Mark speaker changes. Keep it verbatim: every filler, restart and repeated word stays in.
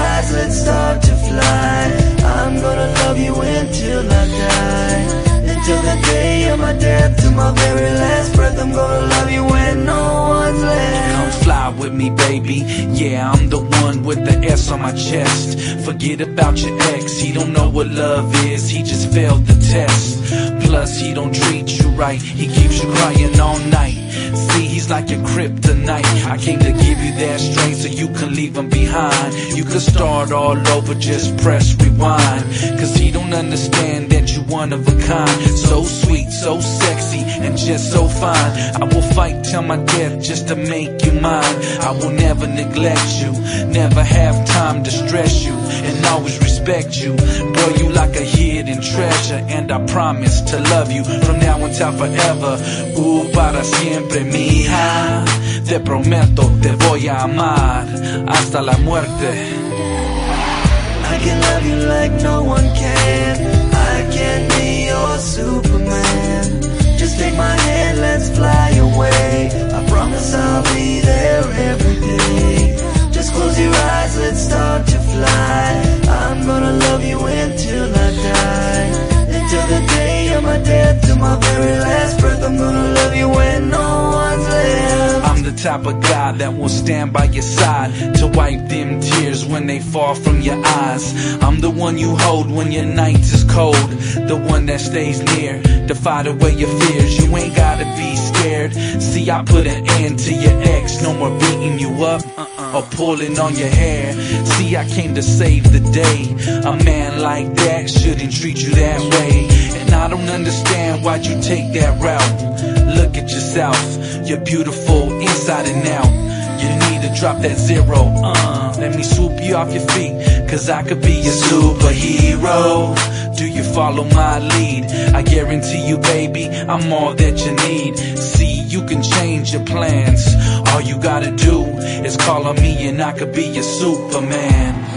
Speaker 1: eyes, let's start to fly. I'm gonna love you until I die. Until the day of my death, to my very last breath, I'm gonna love you when no one's left.
Speaker 2: Come fly with me, baby. Yeah, I'm the one with the S on my chest. Forget about your ex, he don't know what love is, he just failed the test. Plus, he don't treat you right, he keeps you crying all night. See, he's like your kryptonite. I came to give you that strength so you can leave him behind. You could start all over, just press rewind. Cause he don't understand that you're one of a kind. So sweet, so sexy, and just so fine. I will fight till my death just to make you mine. I will never neglect you, never have time to stress you, and always respect you. Girl, you like a hidden treasure, and I promise to love you from now until forever. Uh, para siempre, mija. Te prometo, te voy a amar hasta la muerte.
Speaker 1: I can love you like no one can. I can be your Superman. Just take my hand, let's fly away. I promise I'll be there every day. Just close your eyes, let's start to fly. I'm gonna love you until I die. Until the day of my death, to my very last breath, I'm gonna love you when no one's left.
Speaker 2: I'm the type of guy that will stand by your side to wipe them tears when they fall from your eyes. I'm the one you hold when your night is cold, the one that stays near to fight away your fears. You ain't gotta be scared. See, I put an end to your ex. No more beating you up or pulling on your hair. See, I came to save the day. A man like that shouldn't treat you that way. And I don't understand why'd you take that route. Look at yourself, you're beautiful inside and out. You need to drop that zero, uh Let me swoop you off your feet, cause I could be your superhero. Do you follow my lead? I guarantee you, baby, I'm all that you need. See, you can change your plans. All you gotta do is call on me and I could be your Superman.